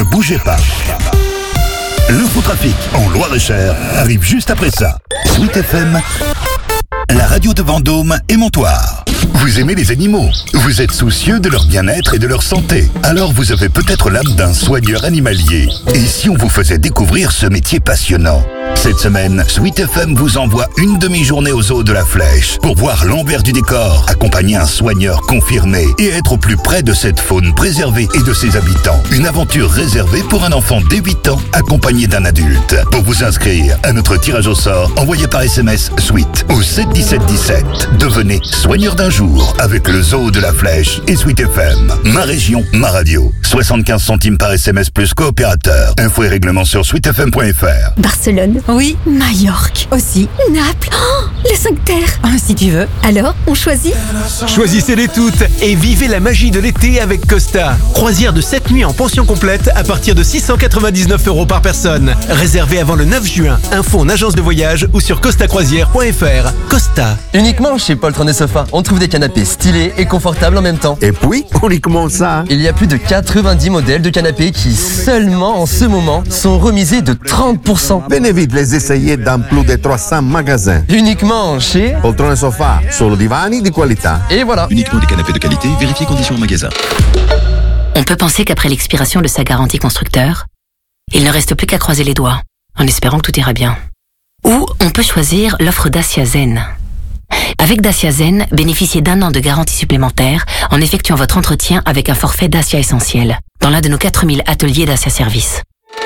Ne bougez pas. L'infotrafic en Loire-et-Cher arrive juste après ça. Sweet F M, la radio de Vendôme et Montoire. Vous aimez les animaux, vous êtes soucieux de leur bien-être et de leur santé. Alors vous avez peut-être l'âme d'un soigneur animalier. Et si on vous faisait découvrir ce métier passionnant ? Cette semaine, Sweet F M vous envoie une demi-journée au zoo de la Flèche pour voir l'envers du décor, accompagner un soigneur confirmé et être au plus près de cette faune préservée et de ses habitants. Une aventure réservée pour un enfant dès huit ans accompagné d'un adulte. Pour vous inscrire à notre tirage au sort, envoyez par S M S Sweet au sept dix-sept dix-sept. Devenez soigneur d'un jour avec le zoo de la Flèche et Sweet F M. Ma région, ma radio. soixante-quinze centimes par S M S plus coopérateur. Infos et règlements sur sweet f m point f r.
Barcelone. Oui. Majorque. Aussi. Naples. Oh, les cinq terres. Ah, si tu veux. Alors, on choisit ?
Choisissez-les toutes et vivez la magie de l'été avec Costa. Croisière de sept nuits en pension complète à partir de six cent quatre-vingt-dix-neuf euros par personne. Réservé avant le neuf juin. Info en agence de voyage ou sur costa croisière point f r. Costa.
Uniquement chez Poltron et Sofa, on trouve des canapés stylés et confortables en même temps.
Et puis, uniquement ça.
Il y a plus de quatre-vingt-dix modèles de canapés qui, seulement en ce moment, sont remisés de trente pour cent.
Venez vite les essayer dans plus de trois cents magasins.
Uniquement chez
Poltron et Sofa, solo divani di qualità.
Et voilà.
Uniquement des canapés de qualité, vérifiez conditions en magasin.
On peut penser qu'après l'expiration de sa garantie constructeur, il ne reste plus qu'à croiser les doigts, en espérant que tout ira bien. Ou on peut choisir l'offre Dacia Zen. Avec Dacia Zen, bénéficiez d'un an de garantie supplémentaire en effectuant votre entretien avec un forfait Dacia Essentiel, dans l'un de nos quatre mille ateliers Dacia Service.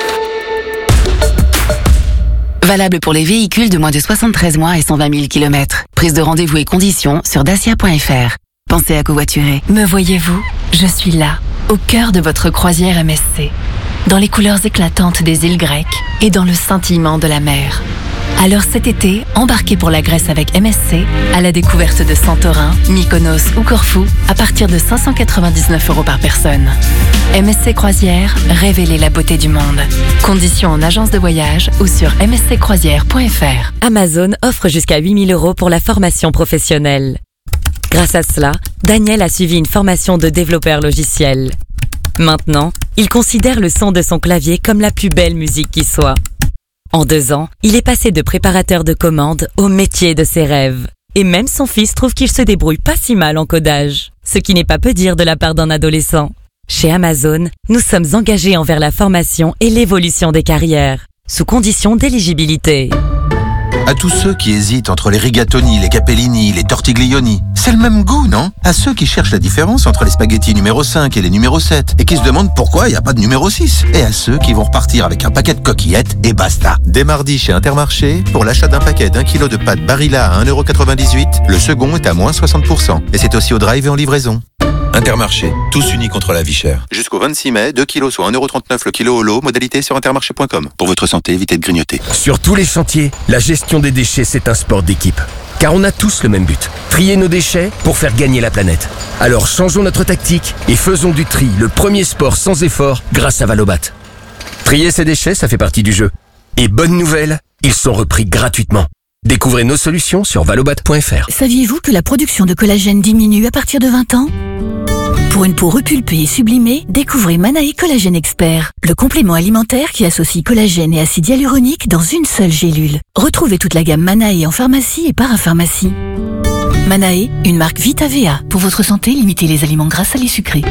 Valable pour les véhicules de moins de soixante-treize mois et cent vingt mille kilomètres. Prise de rendez-vous et conditions sur dacia point f r. Pensez à covoiturer.
Me voyez-vous ? Je suis là, au cœur de votre croisière M S C, dans les couleurs éclatantes des îles grecques et dans le scintillement de la mer. Alors cet été, embarquez pour la Grèce avec M S C à la découverte de Santorin, Mykonos ou Corfou à partir de cinq cent quatre-vingt-dix-neuf euros par personne. M S C Croisière, révélez la beauté du monde. Conditions en agence de voyage ou sur m s c croisière point f r.
Amazon offre jusqu'à huit mille euros pour la formation professionnelle. Grâce à cela, Daniel a suivi une formation de développeur logiciel. Maintenant, il considère le son de son clavier comme la plus belle musique qui soit. En deux ans, il est passé de préparateur de commandes au métier de ses rêves. Et même son fils trouve qu'il se débrouille pas si mal en codage. Ce qui n'est pas peu dire de la part d'un adolescent. Chez Amazon, nous sommes engagés envers la formation et l'évolution des carrières, sous condition d'éligibilité.
À tous ceux qui hésitent entre les rigatoni, les capellini, les tortiglioni, c'est le même goût, non? À ceux qui cherchent la différence entre les spaghettis numéro cinq et les numéro sept, et qui se demandent pourquoi il n'y a pas de numéro six. Et à ceux qui vont repartir avec un paquet de coquillettes et basta. Dès mardi chez Intermarché, pour l'achat d'un paquet d'un kilo de pâtes Barilla à un euro quatre-vingt-dix-huit, le second est à moins soixante pour cent. Et c'est aussi au drive et en livraison.
Intermarché, tous unis contre la vie chère.
Jusqu'au vingt-six mai, deux kilos soit un euro trente-neuf le kilo au lot, modalité sur intermarché point com. Pour votre santé, évitez de grignoter.
Sur tous les chantiers, la gestion des déchets, c'est un sport d'équipe. Car on a tous le même but, trier nos déchets pour faire gagner la planète. Alors changeons notre tactique et faisons du tri le premier sport sans effort grâce à Valobat. Trier ses déchets, ça fait partie du jeu. Et bonne nouvelle, ils sont repris gratuitement. Découvrez nos solutions sur valobat point f r.
Saviez-vous que la production de collagène diminue à partir de vingt ans ? Pour une peau repulpée et sublimée, découvrez Manae Collagène Expert, le complément alimentaire qui associe collagène et acide hyaluronique dans une seule gélule. Retrouvez toute la gamme Manae en pharmacie et parapharmacie. Manae, une marque Vita V A. Pour votre santé, limitez les aliments gras, salés, sucrés.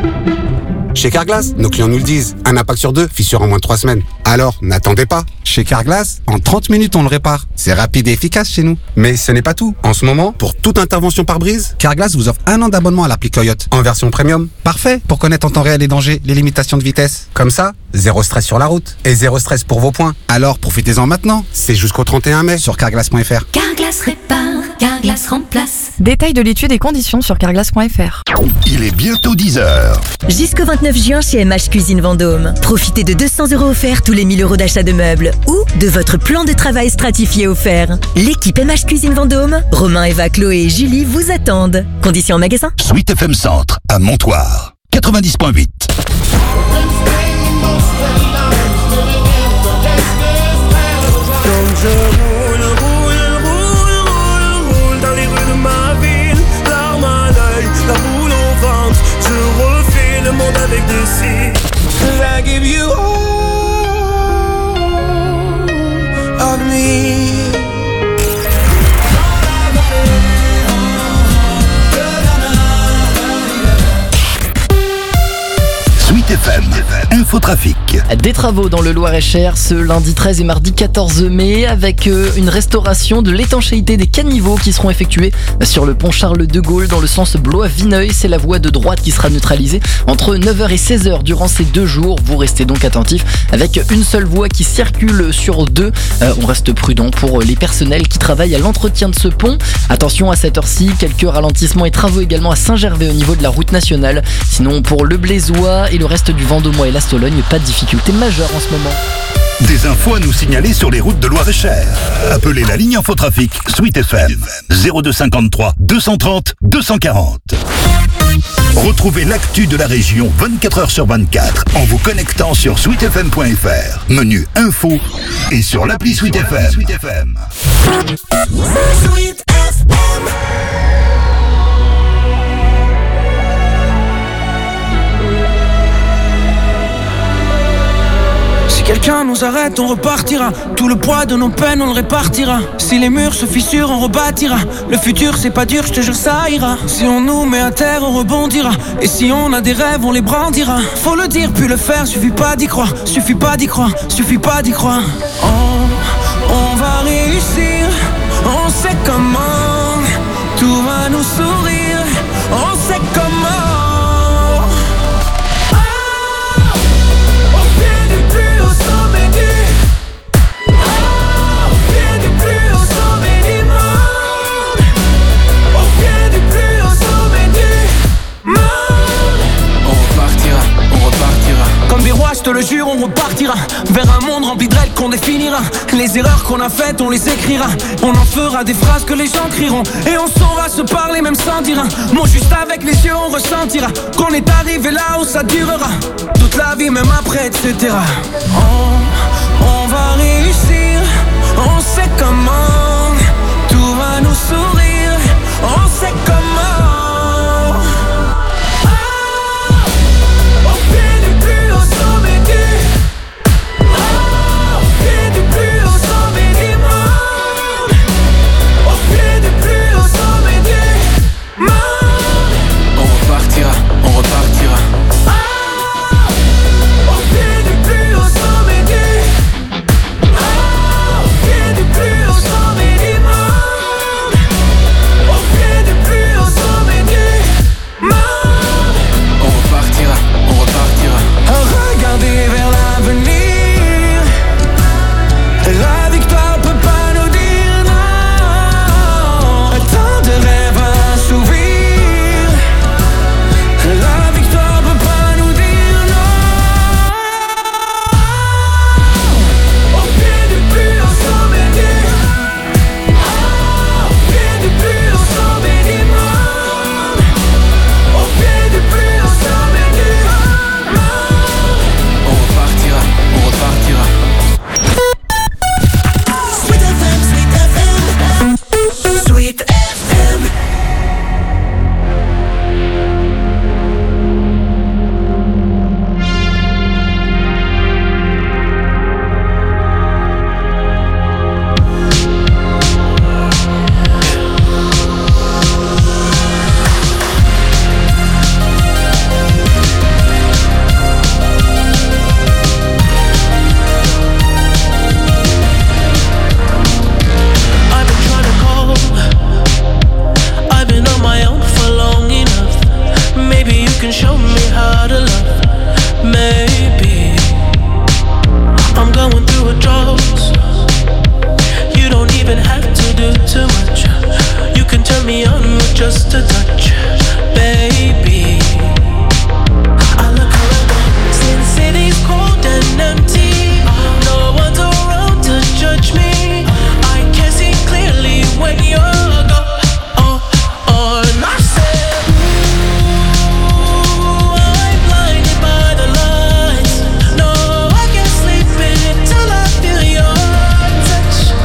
Chez Carglass, nos clients nous le disent, un impact sur deux, fissure en moins de trois semaines. Alors, n'attendez pas. Chez Carglass, en trente minutes, on le répare. C'est rapide et efficace chez nous. Mais ce n'est pas tout. En ce moment, pour toute intervention par brise, Carglass vous offre un an d'abonnement à l'appli Coyote, en version premium. Parfait pour connaître en temps réel les dangers, les limitations de vitesse. Comme ça, zéro stress sur la route. Et zéro stress pour vos points. Alors, profitez-en maintenant. C'est jusqu'au trente et un mai sur carglass point f r.
Carglass répare, Carglass remplace.
Détail de l'étude et conditions sur carglass point f r.
Il est bientôt dix heures.
Jusqu'au vingt-neuf juin chez M H Cuisine Vendôme. Profitez de deux cents euros offerts tous les mille euros d'achat de meubles ou de votre plan de travail stratifié offert. L'équipe M H Cuisine Vendôme, Romain, Eva, Chloé et Julie vous attendent. Conditions en magasin.
Sweet F M Centre à Montoire, quatre-vingt-dix point huit.
Je roule, roule, roule, roule, roule dans les rues de ma ville, larmes à l'œil, la boule au ventre, je refais le monde avec des cils. I give you
l'infotrafic.
Des travaux dans le Loir-et-Cher ce lundi treize et mardi quatorze mai avec euh, une restauration de l'étanchéité des caniveaux qui seront effectués sur le pont Charles de Gaulle dans le sens Blois-Vineuil. C'est la voie de droite qui sera neutralisée entre neuf heures et seize heures durant ces deux jours. Vous restez donc attentifs avec une seule voie qui circule sur deux. Euh, on reste prudent pour les personnels qui travaillent à l'entretien de ce pont. Attention à cette heure-ci, quelques ralentissements et travaux également à Saint-Gervais au niveau de la route nationale. Sinon pour le Blésois et le reste du Vendômois et la Sologne, pas de difficultés majeures en ce moment.
Des infos à nous signaler sur les routes de Loir-et-Cher. Appelez la ligne infotrafic Sweet F M zéro deux cinquante-trois deux cent trente deux cent quarante. Retrouvez l'actu de la région vingt-quatre heures sur vingt-quatre en vous connectant sur sweet f m point f r, menu info et sur l'appli Sweet F M. Sweet F M. Sweet F M.
Si quelqu'un nous arrête, on repartira. Tout le poids de nos peines, on le répartira. Si les murs se fissurent, on rebâtira. Le futur, c'est pas dur, je te jure, ça ira. Si on nous met à terre, on rebondira. Et si on a des rêves, on les brandira. Faut le dire, puis le faire, suffit pas d'y croire. Suffit pas d'y croire, suffit pas d'y croire. Oh, on va réussir, on sait comment. Tout va nous sourire, on sait comment. Comme des rois, je te le jure, on repartira vers un monde rempli de règles qu'on définira. Les erreurs qu'on a faites, on les écrira. On en fera des phrases que les gens crieront. Et on saura se parler même sans dire un mot. Juste avec les yeux, on ressentira qu'on est arrivé là où ça durera toute la vie, même après, et cetera. On, on va réussir, on sait comment. Tout va nous sourire, on sait comment.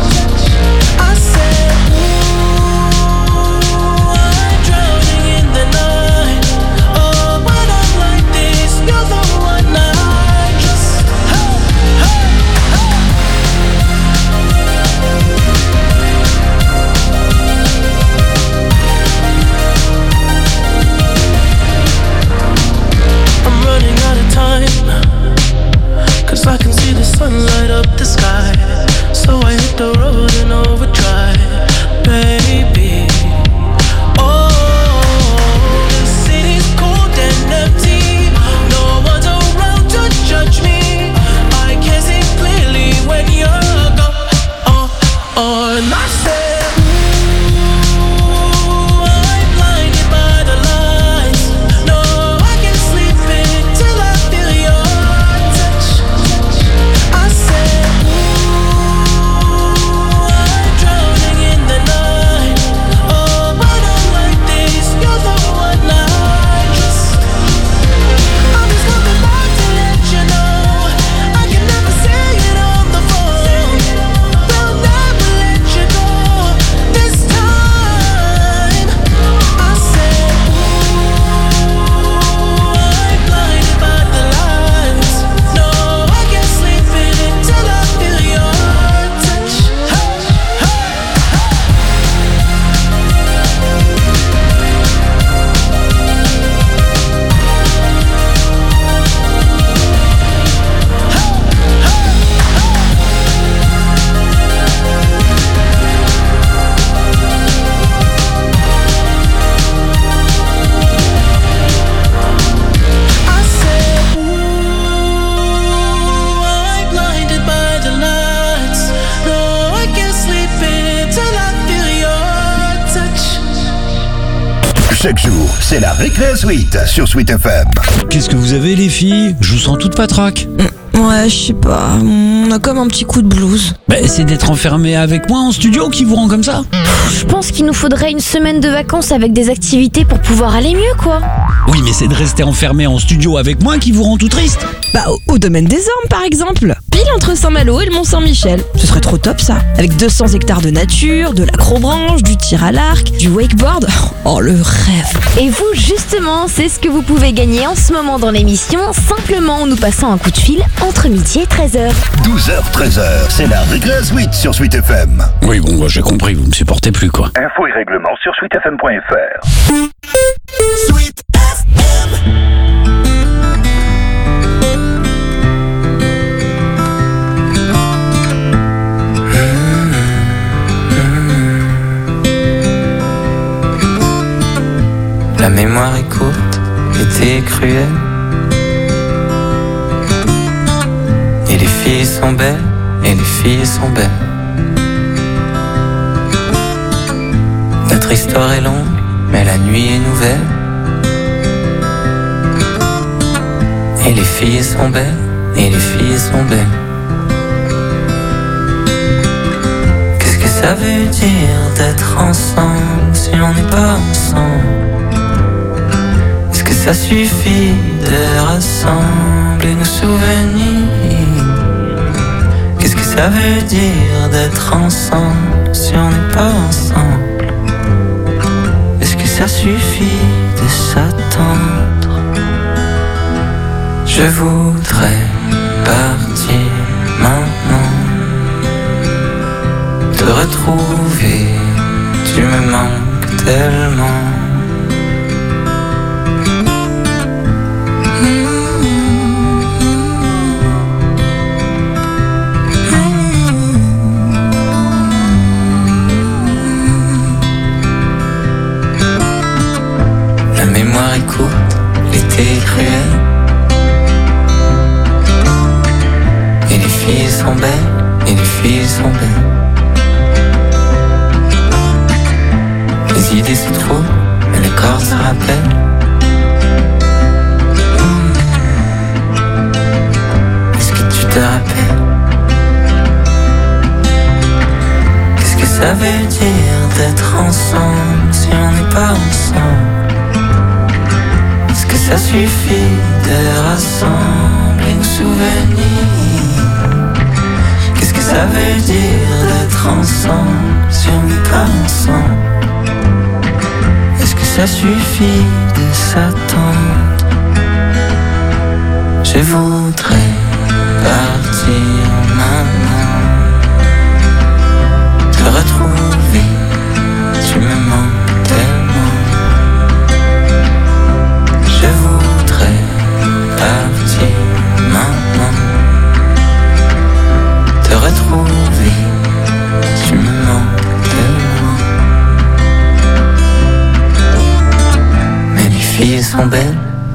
The the road in overdrive, baby. Oh, the city's cold and empty. No one's around to judge me. I can see clearly when you're gone. Oh, oh, and I said, ooh, I'm blinded by the lights. No, I can't sleep until I feel your touch. I said, ooh, I'm drowning in the night. Oh, but I'm like this, you're the one I trust. I'm just coming back to let you know I can never say it on the phone. Will never let you go this time. I said, ooh, I'm blinded by the lights. No, I can't sleep until I feel your touch. Hey, I said, ooh, I'm blinded by the lights. No, I can't sleep until I feel your touch.
Chaque jour, c'est la Récré Suite sur Sweet F M.
Qu'est-ce que vous avez les filles? Je vous sens toute patraque.
Ouais, je sais pas, on a comme un petit coup de blues.
Bah, c'est d'être enfermé avec moi en studio qui vous rend comme ça.
Je pense qu'il nous faudrait une semaine de vacances avec des activités pour pouvoir aller mieux, quoi.
Oui, mais c'est de rester enfermé en studio avec moi qui vous rend tout triste.
Bah, au, au domaine des Ormes, par exemple. Pile entre Saint-Malo et le Mont-Saint-Michel. Ce serait trop top, ça. Avec deux cents hectares de nature, de l'acrobranche, du tir à l'arc, du wakeboard. Oh, le rêve.
Et vous, justement, c'est ce que vous pouvez gagner en ce moment dans l'émission, simplement en nous passant un coup de fil entre midi et treize heures.
douze heures treize heures, c'est la Récré Suite sur Sweet F M.
Oui, bon, bah, j'ai compris, vous me supportez plus, quoi.
Infos et règlements sur sweet f m point f r.
Sweet F M.
La mémoire est courte, l'été est cruel. Et les filles sont belles, et les filles sont belles. Notre histoire est longue, mais la nuit est nouvelle. Et les filles sont belles, et les filles sont belles. Qu'est-ce que ça veut dire d'être ensemble si on n'est pas ensemble? Est-ce que ça suffit de rassembler nos souvenirs? Qu'est-ce que ça veut dire d'être ensemble si on n'est pas ensemble? Est-ce que ça suffit de s'attendre? Je voudrais partir maintenant, te retrouver, tu me manques tellement. La mémoire est courte, l'été est cruel. Et les filles sont belles, et les filles sont belles. Les idées se trouvent, mais le corps se rappelle. Hmm. Est-ce que tu te rappelles? Qu'est-ce que ça veut dire d'être ensemble si on n'est pas ensemble? Est-ce que ça suffit de rassembler nos souvenirs? Qu'est-ce que ça veut dire d'être ensemble si on n'est pas ensemble? Est-ce que ça suffit de s'attendre? Je voudrais partir maintenant, te retrouver, tu me manques tellement. Je voudrais partir maintenant, te retrouver,
sont belles.